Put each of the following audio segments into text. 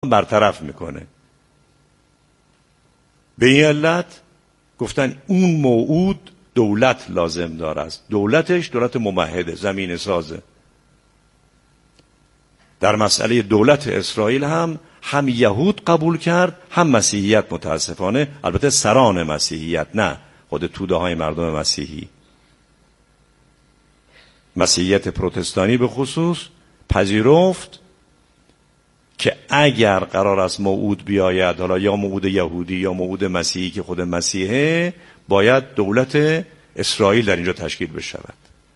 برطرف میکنه. به این علت گفتن اون موعود دولت لازم داره است. دولتش دولت ممهده، زمین سازه. در مسئله دولت اسرائیل هم یهود قبول کرد، هم مسیحیت. متاسفانه البته سران مسیحیت، نه خود توده های مردم مسیحی. مسیحیت پروتستانی به خصوص پذیرفت که اگر قرار است موعود بیاید، حالا یا موعود یهودی یا موعود مسیحی که خود مسیحه، باید دولت اسرائیل در اینجا تشکیل بشود.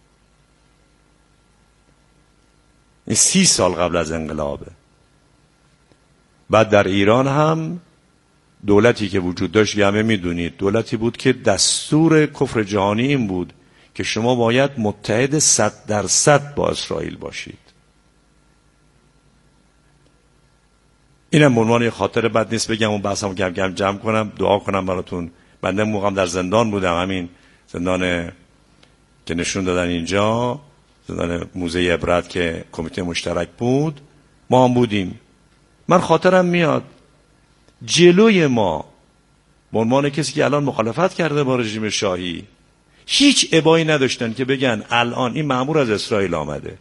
این 30 سال قبل از انقلابه. بعد در ایران هم دولتی که وجود داشت، همه میدونید، دولتی بود که دستور کفر جهانی این بود که شما باید متحد 100% با اسرائیل باشید. اینم به عنوان خاطر بد نیست بگم، اون بحثمو کم کم جمع کنم، دعا کنم براتون. بنده موقعم در زندان بودم، همین زندان که نشون دادن اینجا، زندان موزه عبرت که کمیته مشترک بود، ما هم بودیم. من خاطرم میاد جلوی ما به عنوان کسی که الان مخالفت کرده با رژیم شاهی، هیچ ابایی نداشتن که بگن الان این مأمور از اسرائیل آمده.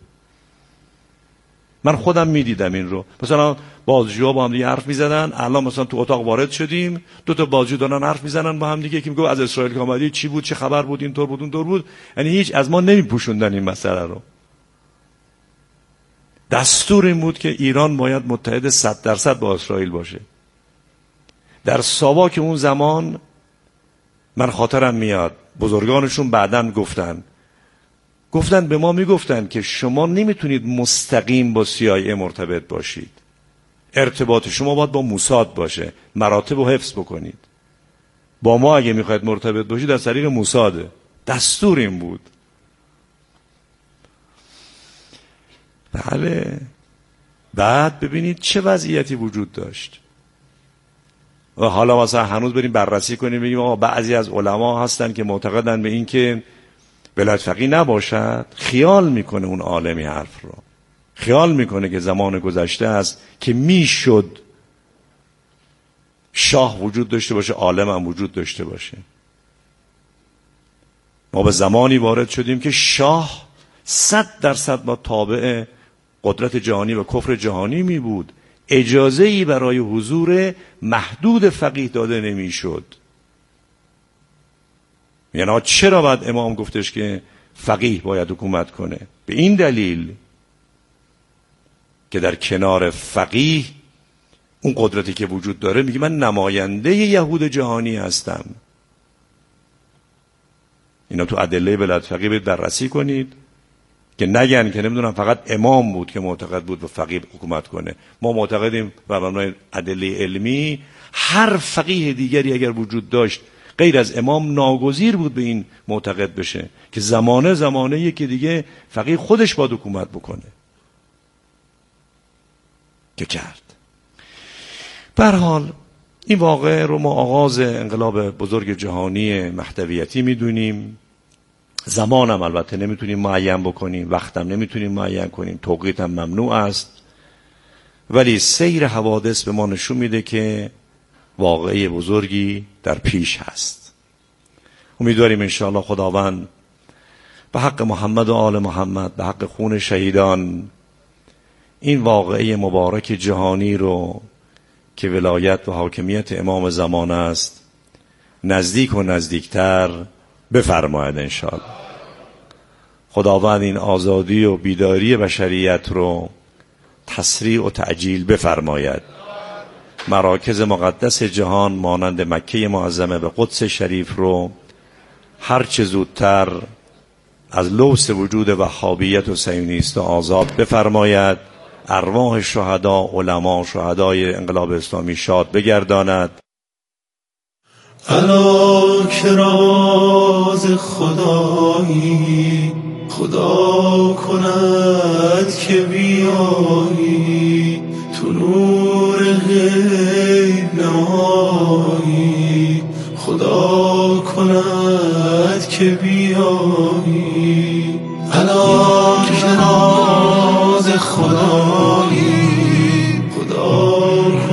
من خودم میدیدم این رو. مثلا بازجوها با هم دیگه حرف میزدن، الان مثلا تو اتاق وارد شدیم، 2 تا بازجو دارن حرف میزنن با هم دیگه که میگه از اسرائیل که آمدی، چی بود، چه خبر بود، اینطور بود اونطور بود. یعنی هیچ از ما نمیپوشوندن این مسئله رو. دستور این بود که ایران باید متحد 100% با اسرائیل باشه. در ساواک اون زمان من خاطرم میاد بزرگانشون بعداً گفتن به ما، میگفتن که شما نمیتونید مستقیم با CIA مرتبط باشید. ارتباط شما باید با موساد باشه، مراتب رو حفظ بکنید. با ما اگه میخواید مرتبط باشید از طریق موساده. دستور این بود. بله. بعد ببینید چه وضعیتی وجود داشت. و حالا مثلا هنوز بریم بررسی کنیم بگیم آقا بعضی از علما هستن که معتقدن به این که ولایت فقیه نباشد. خیال میکنه اون عالمی حرف رو، خیال میکنه که زمان گذشته است که میشد شاه وجود داشته باشه، عالم هم وجود داشته باشه. ما به زمانی وارد شدیم که شاه 100% با تابع قدرت جهانی و کفر جهانی می بود. اجازه‌ای برای حضور محدود فقیه داده نمیشد. یعنی چرا باید امام گفتش که فقیه باید حکومت کنه؟ به این دلیل که در کنار فقیه اون قدرتی که وجود داره میگه من نماینده یهود جهانی هستم. اینا تو ادله ولایت فقیه برید بررسی کنید که نگن که نمیدونم فقط امام بود که معتقد بود به فقیه حکومت کنه. ما معتقدیم و مبنای ادله علمی هر فقیه دیگری اگر وجود داشت غیر از امام ناگزیر بود به این معتقد بشه که زمانه که دیگه فقیه خودش باید حکومت بکنه، که کرد. به هر حال این واقعه رو ما آغاز انقلاب بزرگ جهانی مهدویتی میدونیم. زمانم البته نمیتونیم معین بکنیم، وقتم نمیتونیم معین کنیم، توقیت هم ممنوع است، ولی سیر حوادث به ما نشون میده که واقعه بزرگی در پیش هست. امیدواریم انشاءالله خداوند به حق محمد و آل محمد، به حق خون شهیدان، این واقعه مبارک جهانی رو که ولایت و حاکمیت امام زمان است نزدیک و نزدیکتر بفرماید انشاءالله. خداوند این آزادی و بیداری بشریت رو تسریع و تعجیل بفرماید. مراکز مقدس جهان مانند مکه معظمه و قدس شریف رو هر چه زودتر از لوث وجود وهابیت و صهیونیست آزاد بفرماید. ارواح شهدا، علما، شهدای انقلاب اسلامی شاد بگرداند. الا که راز خدایی خدا کند که بیایی، تو نور غیب نمایی خدا کند که بیایی. الا که راز خدایی خدا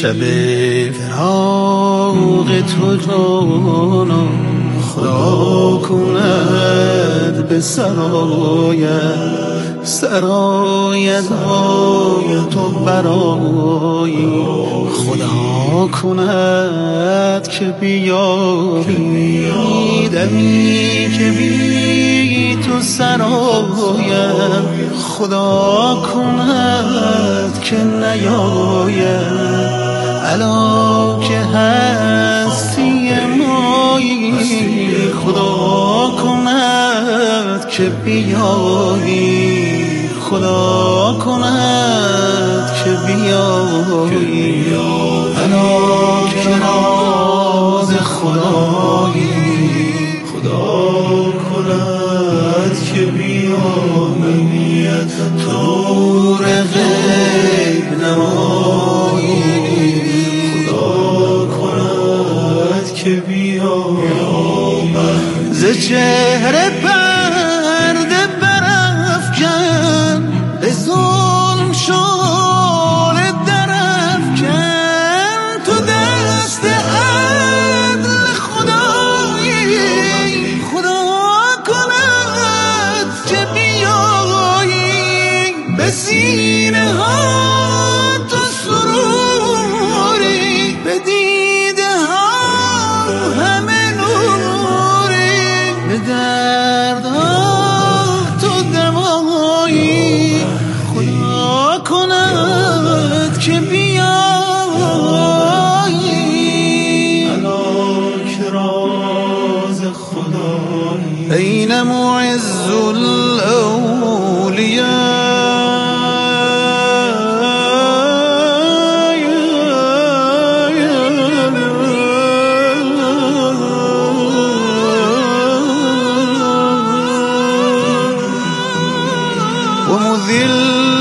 شب فراق تو جانا خدا کند به سرایت سرایت تو برایی خدا کند که بیایی دمی که بی تو سرایت خدا کند که نیاید الا که هستی مایی خدا کند که بیایی خدا کند که بیایی الا که راز خدایی خدا کند که بیایی نور غیب نمایی خدا کند که بیایی ز چهره پرده برافکن به ظلم شال درافکن تو دست عدل خدایی خدا کند که بیایی به سینه ها تو سروری به دیده ها همه نوری به دردها تو دوایی خدا کند که بیایی الا که راز خدایی این معز الاولیاء ومذل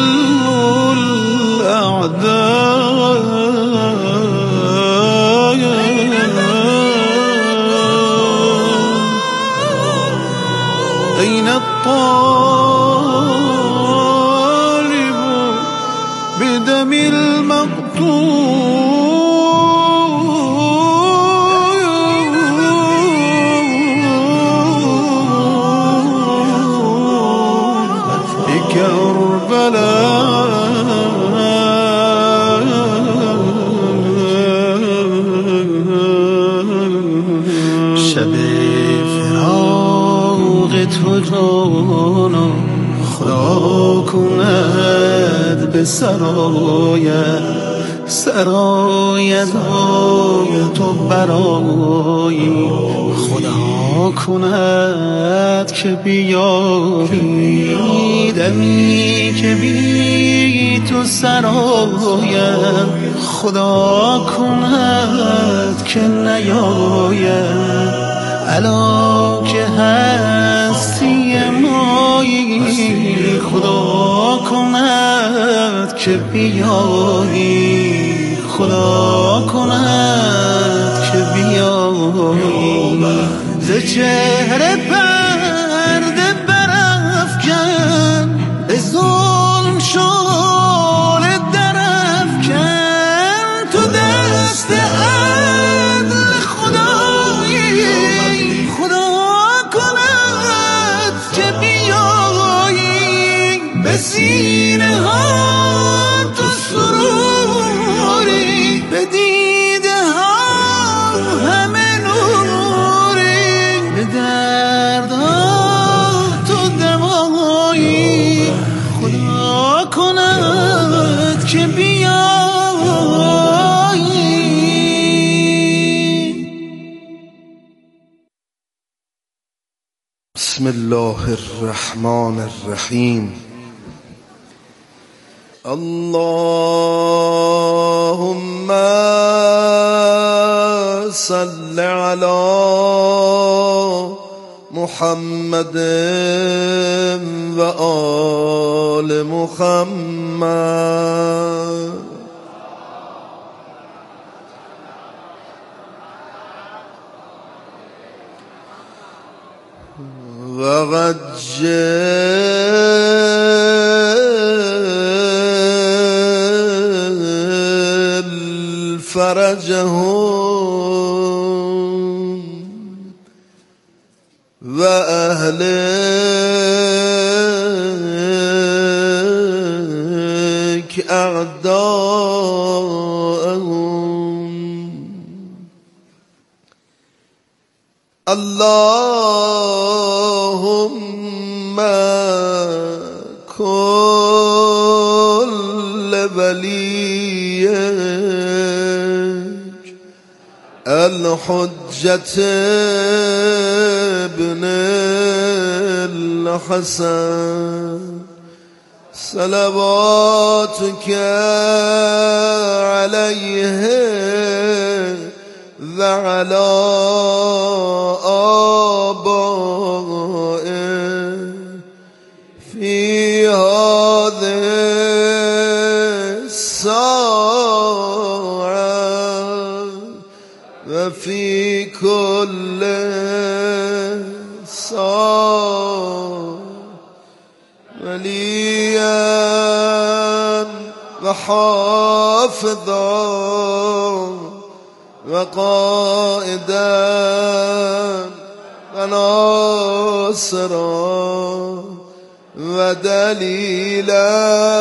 الأعداء أين الطالب بدم المقتول شب فراق تو جانا خدا کند به سرایت سرایت تو برایی خدا کند که بیایی دمی که بی تو سرایت خدا کند که نیاید الا که هستی مایی خدا کند که بیایی خدا کند که بیایی ز چهره پرده برافکن به ظلم شال درافکن تو دست عدل خدایی خدا کند که بیایی به سینه ها تو سروری به دیده ها همه نوری به دردها تو دوایی خدا کند که بیایی بسم الله الرحمن الرحیم اللهم صل على محمد و آل محمد و عجل فرجهم و اهلک اعداءهم. اللهم كل وليك الحجة ابن الحسن صلواتك عليه وعلى آبائه في هذه الساعة وفي كل ساعة وليا وحافظا وقائدا وناصرا ودليلا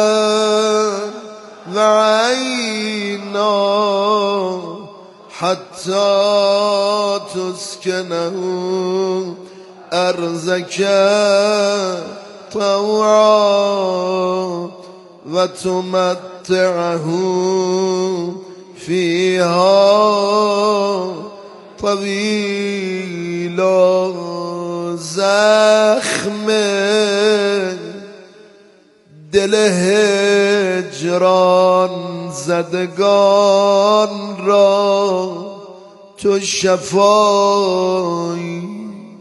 وعينا حتى تسكنه أرزك طوعا وتمتعه فيها طويلا. زخم دل هجران زدگان را تو شفایی.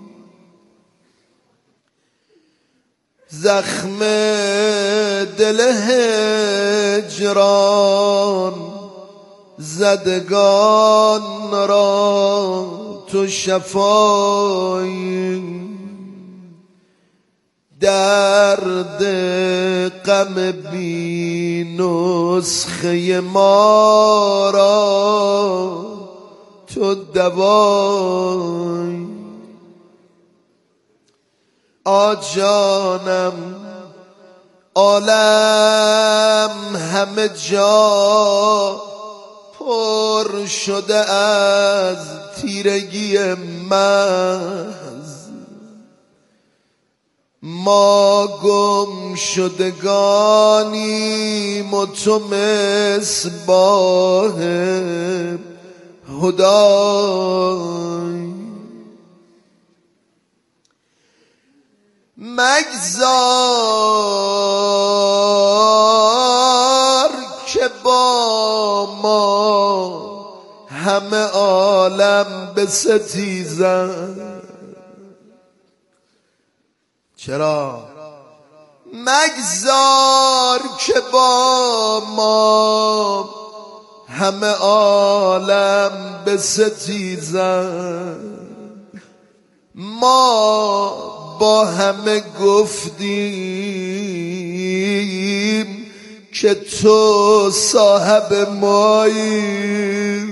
زخم دل هجران زدگان را تو شفایی. درد غم بی نسخه ما را تو دوایی. آجانم عالم همه جا پر شده از تیرگی محض. ما گم شدگانیم و تو مصباح هدای. مگذار که با ما همه عالم بستیزند. چرا؟ مگذار که با ما همه عالم بستیزند. ما با همه گفتیم که تو صاحب مایی.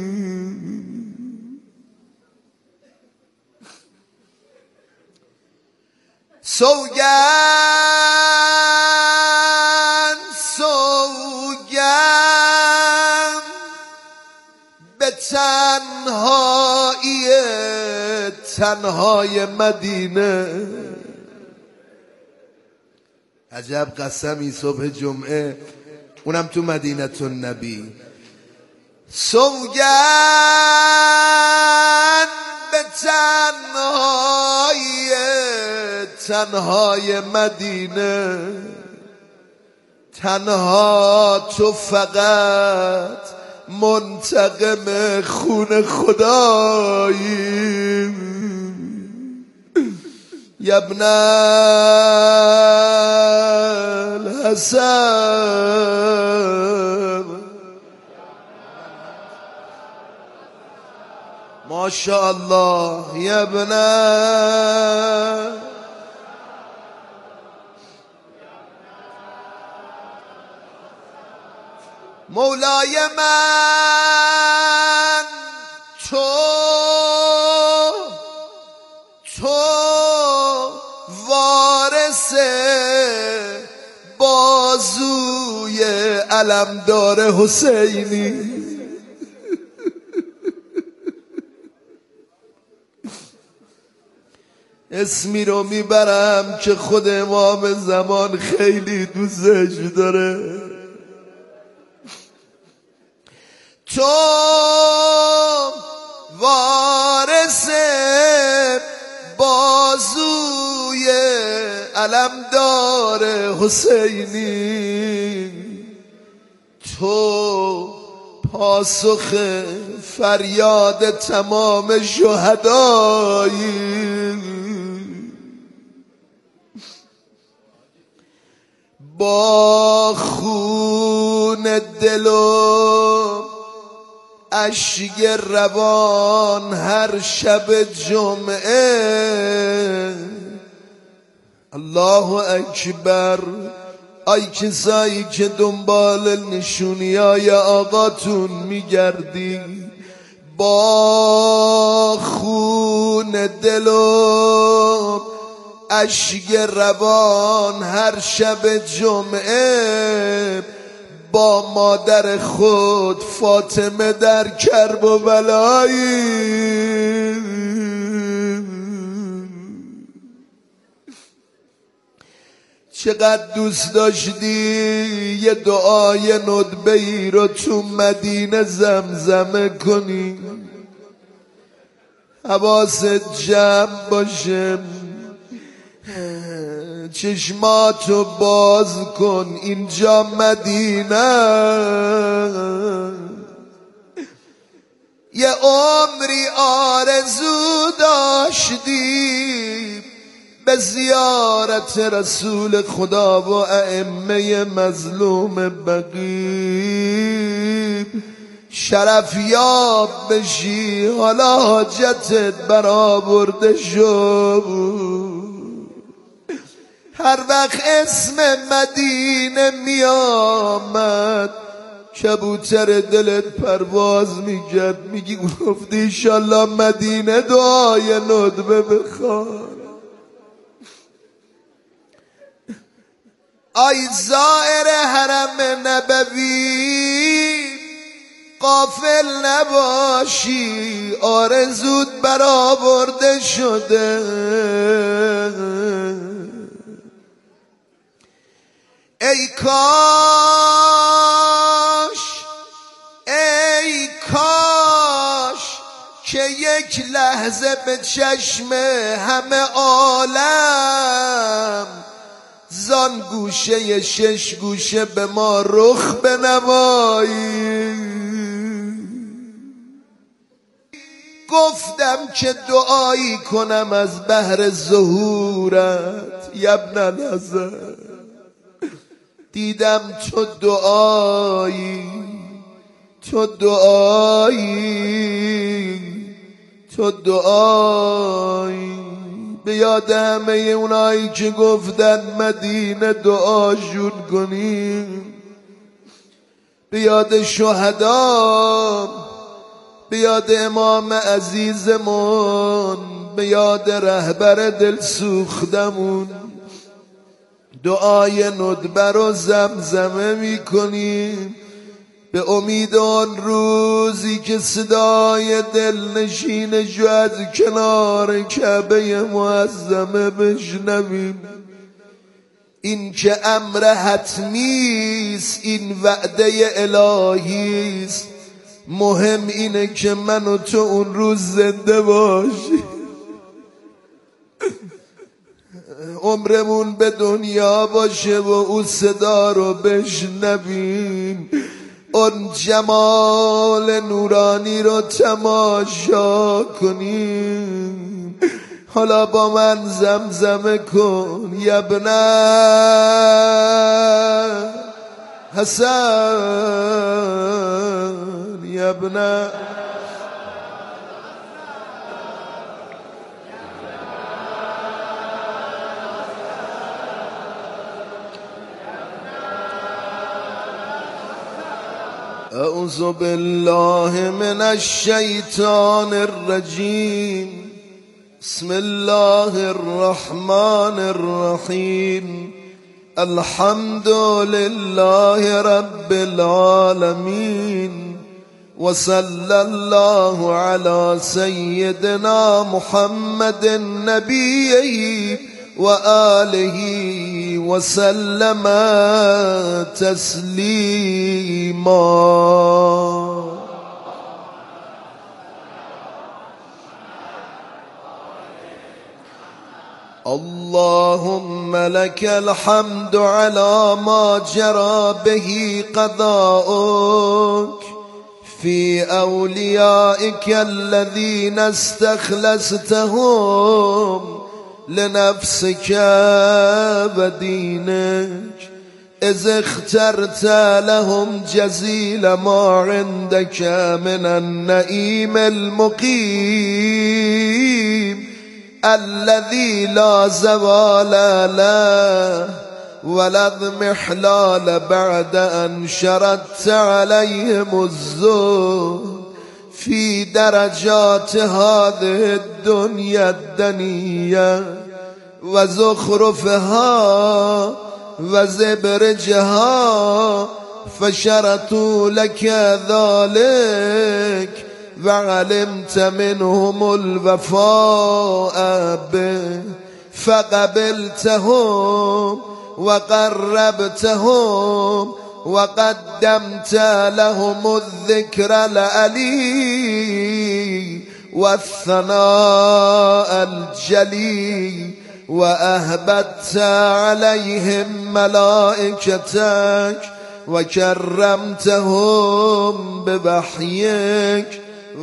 سوگند سوگند به تنهایی تنهای مدینه. عجب قسمی صبح جمعه، اونم تو مدینه النبی. سوگند به تنهای مدینه. تنها تو فقط منتقم خون خدایی. یا ابن الحسن ماشاءالله. یا ابن مولای من تو وارث بازوی علمدار حسینی. اسمی رو میبرم که خود امام زمان خیلی دوستش داره. تو وارث بازوی علمدار حسینی، تو پاسخ فریاد تمام شهدایی. با خون دل و اشک روان هر شب جمعه، الله اکبر، ای کسایی که دنبال نشونیای آقاتون میگردی، با خون دل و اشک روان هر شب جمعه با مادر خود فاطمه در کرب و بلایی. چقدر دوست داشتی یه دعای ندبه‌ای رو تو مدینه زمزمه کنی، حواست جمع باشه، چشماتو باز کن، اینجا مدینه. یه عمری آرزو داشتی به زیارت رسول خدا و ائمه مظلوم بقیع، شرف یاب بشی، حالا حاجتت برآورده شد. هر وقت اسم مدینه می آمد کبوتر دلت پرواز میکرد، میگی گفتی انشالله مدینه دعای ندبه بخوان. ای زائر حرم نبوی غافل نباشی، آرزوت برآورده شده. ای کاش که یک لحظه به چشم همه عالم زان گوشه شش گوشه به ما رخ بنمایی. گفتم که دعایی کنم از بحر ظهورت یبن الحسن، دیدم تو دعایی به یاد همه اونایی که گفتن مدینه دعاشون کنیم، به یاد شهدا، به یاد امام عزیزمون، به یاد رهبر دل سوختمون دعای ندبه رو زمزمه میکنیم، به امید آن روزی که صدای دلنشینش از کنار کعبه معظمه بشنویم. این که امر حتمیست، این وعده الهیست، مهم اینه که من و تو اون روز زنده باشیم، عمرمون به دنیا باشه و او صدا رو بشنویم، اون جمال نورانی رو تماشا کنیم. حالا با من زمزمه کن یبن حسن، یبن أعوذ بالله من الشيطان الرجيم. بسم الله الرحمن الرحيم. الحمد لله رب العالمين، وصلى الله على سيدنا محمد النبي وآله وسلم تسليما. اللهم لك الحمد على ما جرى به قضاؤك في أوليائك الذين استخلصتهم لنفسك ودينك، إذ اخترت لهم جزيل ما عندك من النعيم المقيم الذي لا زوال له ولا اضمحلال بعد أن شردت عليهم الزهد في درجات هذه الدنيا الدنية وزخرفها وزبرجها، فشرطوا لك ذلك وعلمت منهم الوفاء به فقبلتهم وقربتهم وقدمت لهم الذكر العلي والثناء الجلي، وأهبت عليهم ملائكتك وكرمتهم بوحيك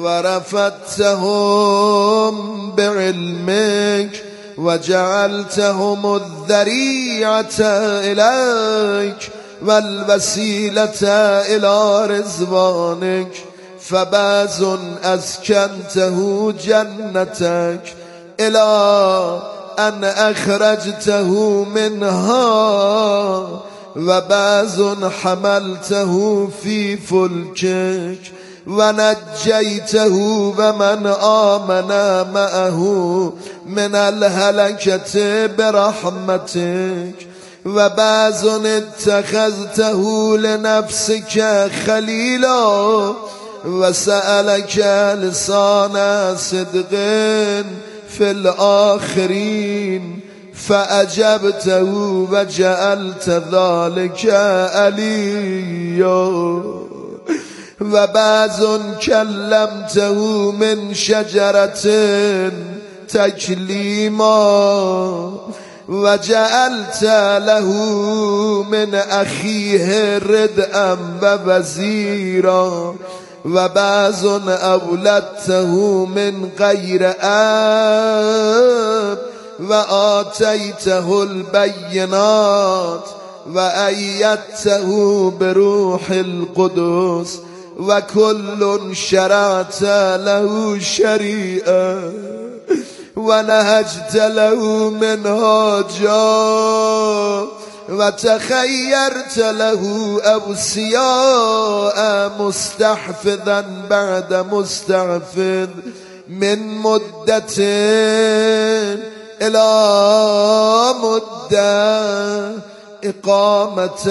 ورفعتهم بعلمك وجعلتهم الذريعة إليك والوسيلة إلى رضوانك، فباز أسكنته جنتك إلى أن أخرجته منها، وباز حملته في فلكك ونجيته ومن آمن معه من الهلكة برحمتك، وباز اتخذته لنفسك خليلا وسألك لسان صدق في الآخرين فأجبته وجعلت ذلك عليا، وبعض كلمته من شجرة تكليما وجعلت له من أخيه ردءا ووزيرا، وبعض أولدته من غير أب وآتيته البينات وأيدته بروح القدس، وكل شرعت له شريعة ونهجت له منهاجا وتخيرت له أوصياء مستحفظا بعد مستحفظ من مدة إلى مدة إقامة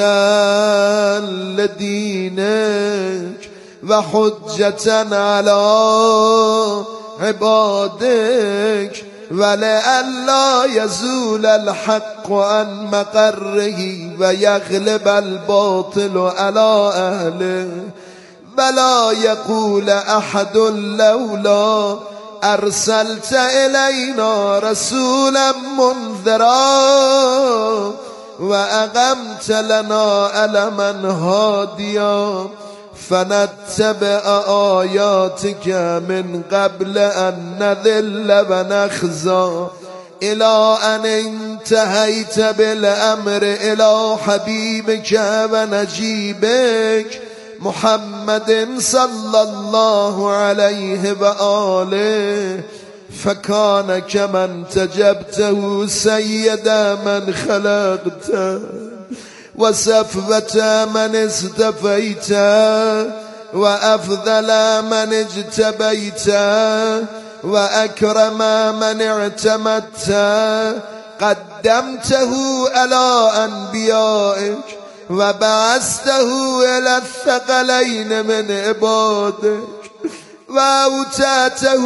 لدينك وحجة على عبادك، ولئلا يزول الحق عن مقره ويغلب الباطل على أهله، ولا يقول أحد لولا أرسلت إلينا رسولا منذرا وأقمت لنا ألما هاديا فنتبع آياتك من قبل أن نذل ونخزى، إلى أن انتهيت بالأمر إلى حبيبك ونجيبك محمد صلى الله عليه وآله، فكان كمن تجبته سيد من خلقته وصفوة من استفيته وأفضل من اجتبيت وأكرم من اعتمدت قدمته على أنبيائك وبعثته إلى الثقلين من عبادك وأوتاته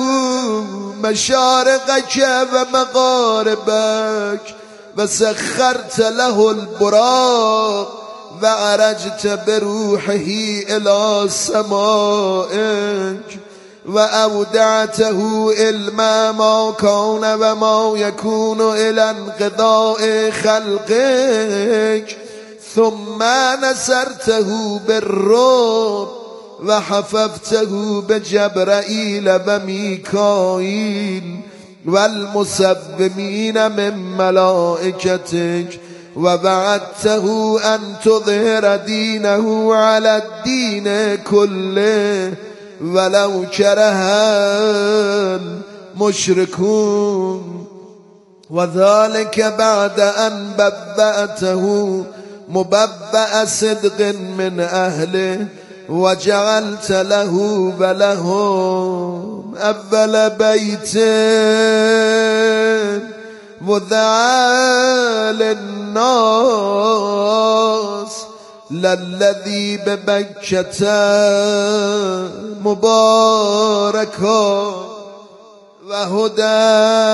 مشارقك ومغاربك وسخرت له البراق وعرجت بروحه إلى سمائك وأودعته علم ما كان وما يكون إلى انقضاء خلقك ثم نصرته بالرعب وحففته بجبرائيل وميكائيل والمسبمين من ملائكتك ووعدته أن تظهر دينه على الدين كله ولو كره المشركون وذلك بعد أن ببأته مببأ صدق من أهله وجعلت له ولهم أول بيت وذع للناس للذي ببكة مباركا وهدى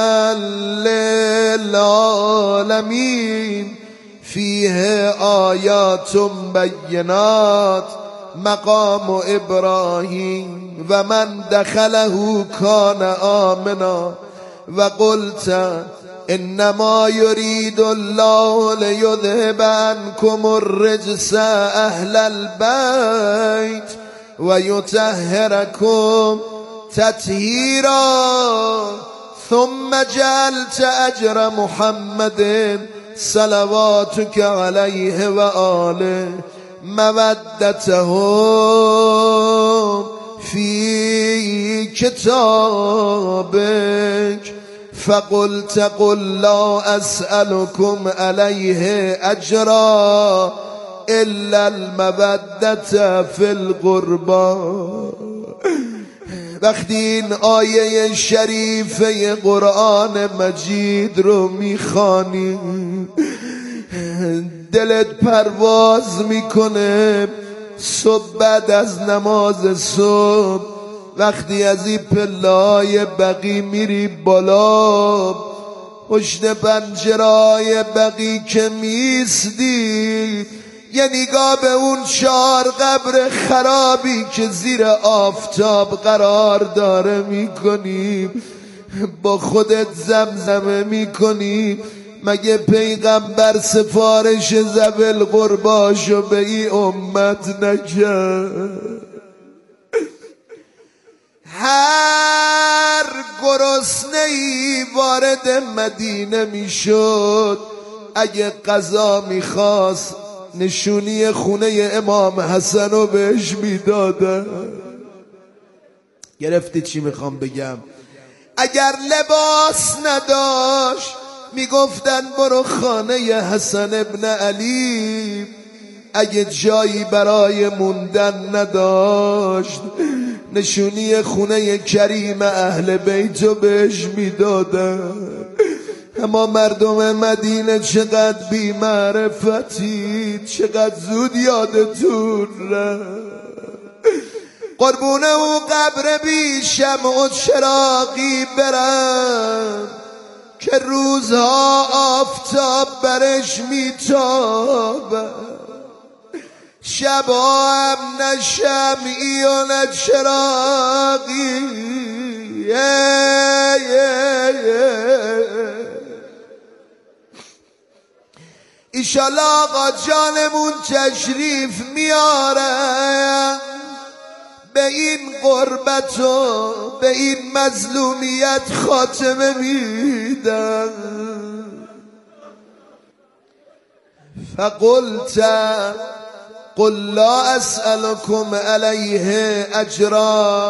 للعالمين فيه آيات بينات مقام إبراهيم ومن دخله كان آمنا وقلت إنما يريد الله ليذهب عنكم الرجس أهل البيت ويطهركم تطهيرا ثم جعلت أجر محمد صلواتك عليه وآله مودتهم في كتابك فقلت قل لا أسألكم عليه أجرا إلا المودة في القربى. وقتی این آیه شریفه قرآن مجید رو میخوانی دلت پرواز میکنه. صبح بعد از نماز صبح وقتی از این پله‌های بقی میری بالا، پشت پنجره‌های بقی که میستی یه نگاه به اون 4 قبر خرابی که زیر آفتاب قرار داره میکنی، با خودت زمزمه میکنی مگه پیغمبر سفارش ذوی القرباشو به این امت نکرد؟ هر گرسنه‌ای وارد مدینه میشد اگه غذا میخواست نشونی خونه امام حسن رو بهش میدادن. گرفتی چی میخوام بگم؟ اگر لباس نداشت میگفتن برو خانه حسن ابن علی. اگه جایی برای موندن نداشت نشونی خونه کریم اهل بیتو بهش میدادن. اما مردم مدینه چقدر بی معرفتی، چقدر زود یادتون رفت. قربونه و قبر بی شمع و چراغی برم که روزها آفتاب برش میتابه، شبا هم نه شمعی و نه چراغی. ایشالا آقا جانمون تشریف میاره، به این غربت و به این مظلومیت خاتمه میدن. فقلت قل لا أسألكم عليه أجرا